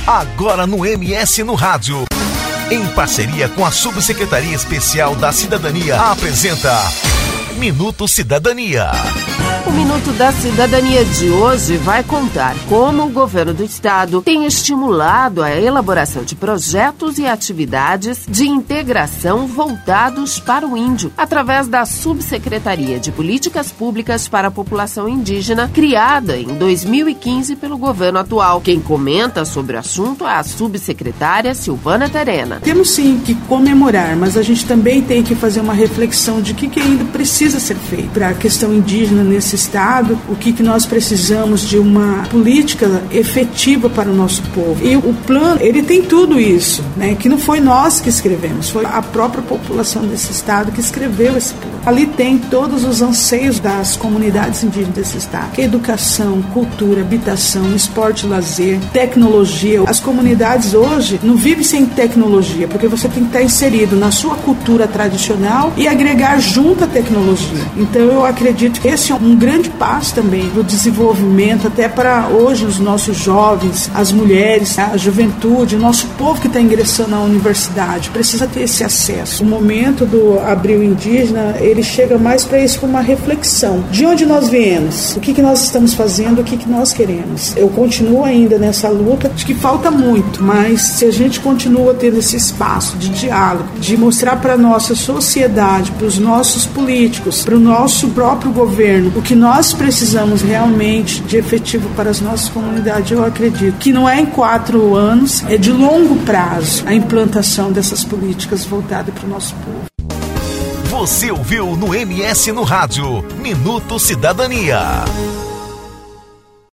Agora no MS no Rádio, em parceria com a Subsecretaria Especial da Cidadania, apresenta Minuto Cidadania. O Minuto da Cidadania de hoje vai contar como o governo do estado tem estimulado a elaboração de projetos e atividades de integração voltados para o índio, através da Subsecretaria de Políticas Públicas para a População Indígena, criada em 2015 pelo governo atual. Quem comenta sobre o assunto é a subsecretária Silvana Terena. Temos sim que comemorar, mas a gente também tem que fazer uma reflexão de que ainda precisa ser feito para a questão indígena nesse estado, o que nós precisamos de uma política efetiva para o nosso povo. E o plano, ele tem tudo isso, né? Que não foi nós que escrevemos, foi a própria população desse estado que escreveu esse plano. Ali tem todos os anseios das comunidades indígenas desse estado, que é educação, cultura, habitação, esporte, lazer, tecnologia. As comunidades hoje não vivem sem tecnologia, porque você tem que estar inserido na sua cultura tradicional e agregar junto a tecnologia. Então eu acredito que esse é um grande passo também do desenvolvimento, até para hoje os nossos jovens, as mulheres, a juventude, o nosso povo que está ingressando na universidade, precisa ter esse acesso. O momento do Abril Indígena, ele chega mais para isso, para uma reflexão. De onde nós viemos? O que nós estamos fazendo? O que nós queremos? Eu continuo ainda nessa luta, acho que falta muito, mas se a gente continua tendo esse espaço de diálogo, de mostrar para a nossa sociedade, para os nossos políticos, para o nosso próprio governo, o que nós precisamos realmente de efetivo para as nossas comunidades, eu acredito que não é em 4 anos, é de longo prazo a implantação dessas políticas voltadas para o nosso povo. Você ouviu no MS no Rádio, Minuto Cidadania.